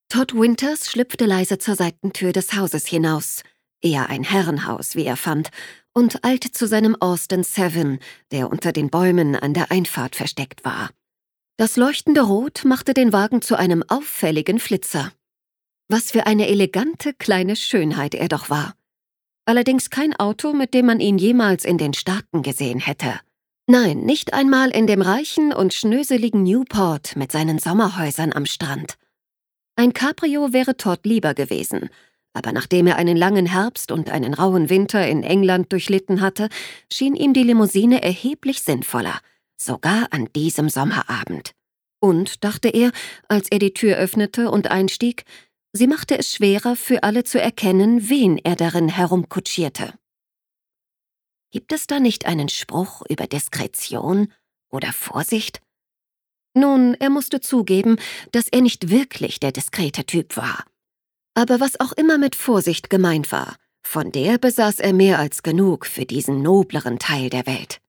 Todd Winters schlüpfte leise zur Seitentür des Hauses hinaus, eher ein Herrenhaus, wie er fand, und eilte zu seinem Austin Seven, der unter den Bäumen an der Einfahrt versteckt war. Das leuchtende Rot machte den Wagen zu einem auffälligen Flitzer. Was für eine elegante kleine Schönheit er doch war. Allerdings kein Auto, mit dem man ihn jemals in den Staaten gesehen hätte. Nein, nicht einmal in dem reichen und schnöseligen Newport mit seinen Sommerhäusern am Strand. Ein Cabrio wäre Todd lieber gewesen, aber nachdem er einen langen Herbst und einen rauen Winter in England durchlitten hatte, schien ihm die Limousine erheblich sinnvoller, sogar an diesem Sommerabend. Und, dachte er, als er die Tür öffnete und einstieg, sie machte es schwerer für alle zu erkennen, wen er darin herumkutschierte. Gibt es da nicht einen Spruch über Diskretion oder Vorsicht? Nun, er musste zugeben, dass er nicht wirklich der diskrete Typ war. Aber was auch immer mit Vorsicht gemeint war, von der besaß er mehr als genug für diesen nobleren Teil der Welt.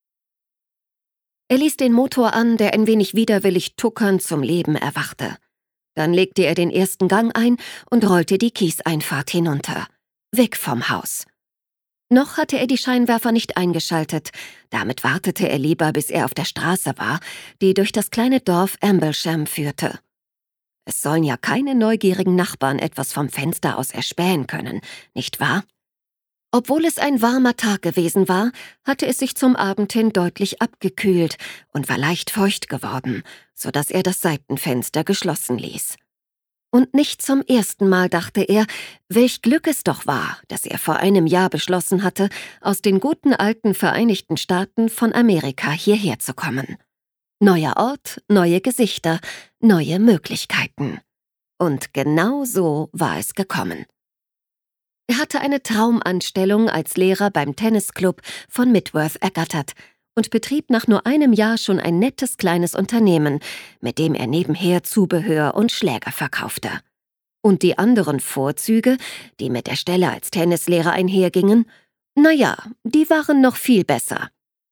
Er ließ den Motor an, der ein wenig widerwillig tuckernd zum Leben erwachte. Dann legte er den ersten Gang ein und rollte die Kieseinfahrt hinunter, weg vom Haus. Noch hatte er die Scheinwerfer nicht eingeschaltet, damit wartete er lieber, bis er auf der Straße war, die durch das kleine Dorf Amblesham führte. Es sollen ja keine neugierigen Nachbarn etwas vom Fenster aus erspähen können, nicht wahr? Obwohl es ein warmer Tag gewesen war, hatte es sich zum Abend hin deutlich abgekühlt und war leicht feucht geworden, sodass er das Seitenfenster geschlossen ließ. Und nicht zum ersten Mal dachte er, welch Glück es doch war, dass er vor einem Jahr beschlossen hatte, aus den guten alten Vereinigten Staaten von Amerika hierher zu kommen. Neuer Ort, neue Gesichter, neue Möglichkeiten. Und genau so war es gekommen. Er hatte eine Traumanstellung als Lehrer beim Tennisclub von Midworth ergattert und betrieb nach nur einem Jahr schon ein nettes kleines Unternehmen, mit dem er nebenher Zubehör und Schläger verkaufte. Und die anderen Vorzüge, die mit der Stelle als Tennislehrer einhergingen, naja, die waren noch viel besser.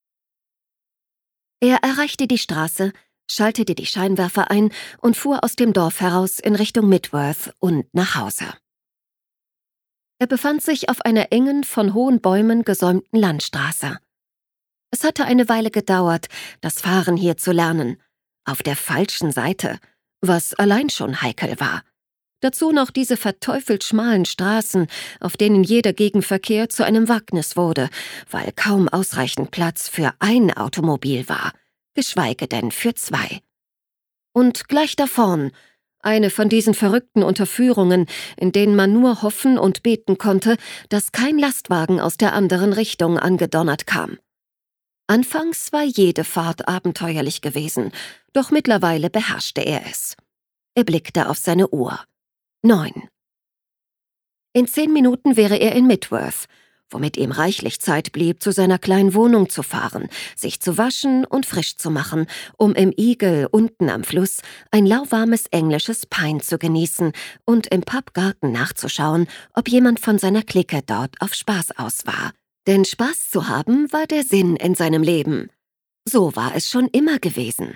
Er erreichte die Straße, schaltete die Scheinwerfer ein und fuhr aus dem Dorf heraus in Richtung Midworth und nach Hause. Er befand sich auf einer engen, von hohen Bäumen gesäumten Landstraße. Es hatte eine Weile gedauert, das Fahren hier zu lernen. Auf der falschen Seite, was allein schon heikel war. Dazu noch diese verteufelt schmalen Straßen, auf denen jeder Gegenverkehr zu einem Wagnis wurde, weil kaum ausreichend Platz für ein Automobil war, geschweige denn für zwei. Und gleich da vorn, eine von diesen verrückten Unterführungen, in denen man nur hoffen und beten konnte, dass kein Lastwagen aus der anderen Richtung angedonnert kam. Anfangs war jede Fahrt abenteuerlich gewesen, doch mittlerweile beherrschte er es. Er blickte auf seine Uhr. 9. In 10 Minuten wäre er in Midworth, womit ihm reichlich Zeit blieb, zu seiner kleinen Wohnung zu fahren, sich zu waschen und frisch zu machen, um im Eagle unten am Fluss ein lauwarmes englisches Pint zu genießen und im Pubgarten nachzuschauen, ob jemand von seiner Clique dort auf Spaß aus war. Denn Spaß zu haben war der Sinn in seinem Leben. So war es schon immer gewesen.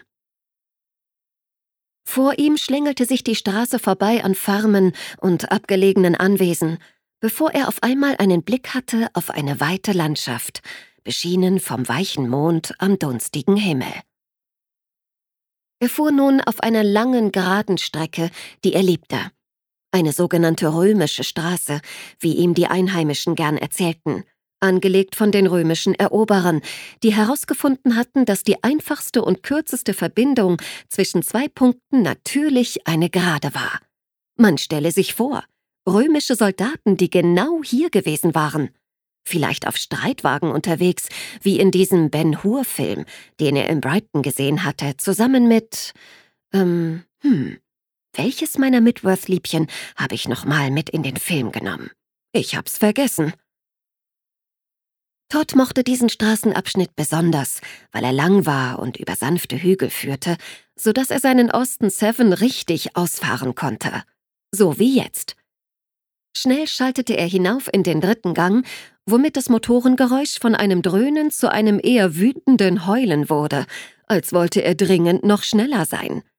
Vor ihm schlängelte sich die Straße vorbei an Farmen und abgelegenen Anwesen, bevor er auf einmal einen Blick hatte auf eine weite Landschaft, beschienen vom weichen Mond am dunstigen Himmel. Er fuhr nun auf einer langen, geraden Strecke, die er liebte. Eine sogenannte römische Straße, wie ihm die Einheimischen gern erzählten, angelegt von den römischen Eroberern, die herausgefunden hatten, dass die einfachste und kürzeste Verbindung zwischen 2 Punkten natürlich eine Gerade war. Man stelle sich vor, römische Soldaten, die genau hier gewesen waren. Vielleicht auf Streitwagen unterwegs, wie in diesem Ben-Hur-Film, den er in Brighton gesehen hatte, zusammen mit, welches meiner Midworth-Liebchen habe ich nochmal mit in den Film genommen? Ich hab's vergessen. Todd mochte diesen Straßenabschnitt besonders, weil er lang war und über sanfte Hügel führte, sodass er seinen Austin Seven richtig ausfahren konnte. So wie jetzt. Schnell schaltete er hinauf in den 3. Gang, womit das Motorengeräusch von einem Dröhnen zu einem eher wütenden Heulen wurde, als wollte er dringend noch schneller sein.